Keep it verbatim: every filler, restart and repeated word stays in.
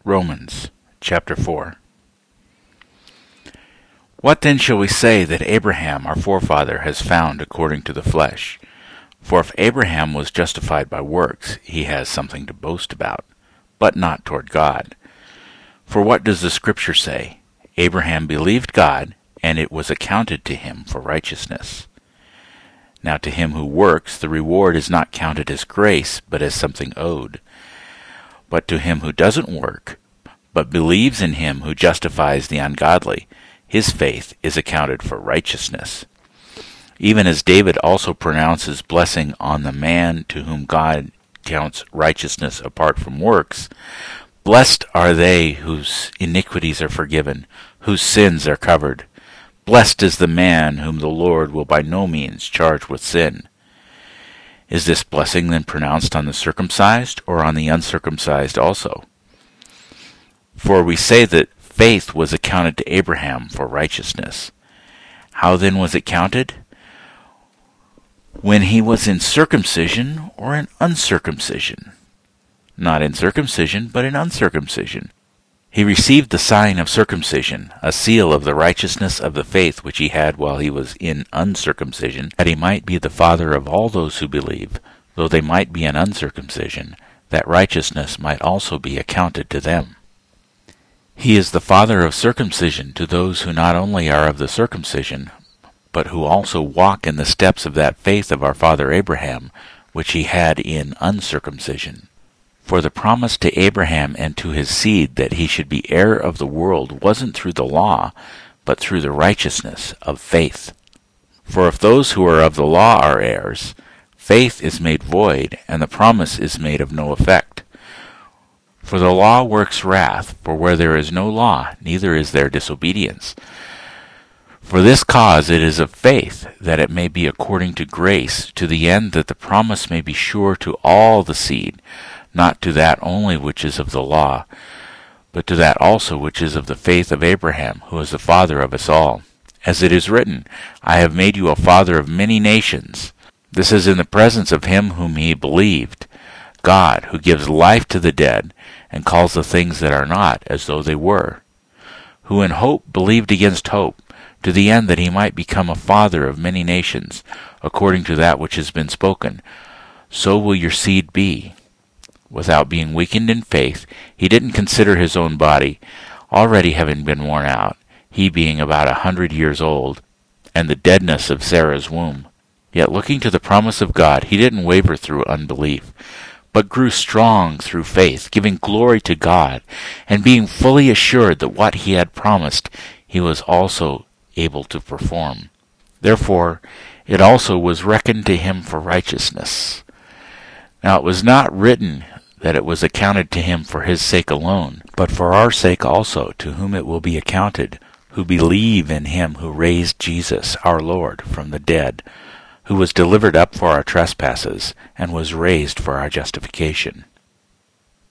Romans chapter four. What then shall we say that Abraham our forefather has found according to the flesh? For if Abraham was justified by works, he has something to boast about, but not toward God. For what does the Scripture say? Abraham believed God, and it was accounted to him for righteousness. Now to him who works, the reward is not counted as grace, but as something owed. But to him who doesn't work, but believes in him who justifies the ungodly, his faith is accounted for righteousness. Even as David also pronounces blessing on the man to whom God counts righteousness apart from works, blessed are they whose iniquities are forgiven, whose sins are covered. Blessed is the man whom the Lord will by no means charge with sin. Is this blessing then pronounced on the circumcised or on the uncircumcised also? For we say that faith was accounted to Abraham for righteousness. How then was it counted? When he was in circumcision or in uncircumcision? Not in circumcision, but in uncircumcision. He received the sign of circumcision, a seal of the righteousness of the faith which he had while he was in uncircumcision, that he might be the father of all those who believe, though they might be in uncircumcision, that righteousness might also be accounted to them. He is the father of circumcision to those who not only are of the circumcision, but who also walk in the steps of that faith of our father Abraham, which he had in uncircumcision. For the promise to Abraham and to his seed that he should be heir of the world wasn't through the law, but through the righteousness of faith. For if those who are of the law are heirs, faith is made void, and the promise is made of no effect. For the law works wrath, for where there is no law, neither is there disobedience. For this cause it is of faith, that it may be according to grace, to the end that the promise may be sure to all the seed, not to that only which is of the law, but to that also which is of the faith of Abraham, who is the father of us all. As it is written, I have made you a father of many nations. This is in the presence of him whom he believed, God, who gives life to the dead, and calls the things that are not as though they were, who in hope believed against hope, to the end that he might become a father of many nations, according to that which has been spoken, so will your seed be. Without being weakened in faith, he didn't consider his own body, already having been worn out, he being about a hundred years old, and the deadness of Sarah's womb. Yet looking to the promise of God, he didn't waver through unbelief, but grew strong through faith, giving glory to God, and being fully assured that what he had promised he was also able to perform. Therefore it also was reckoned to him for righteousness. Now it was not written that it was accounted to him for his sake alone, but for our sake also, to whom it will be accounted, who believe in him who raised Jesus, our Lord, from the dead, who was delivered up for our trespasses, and was raised for our justification.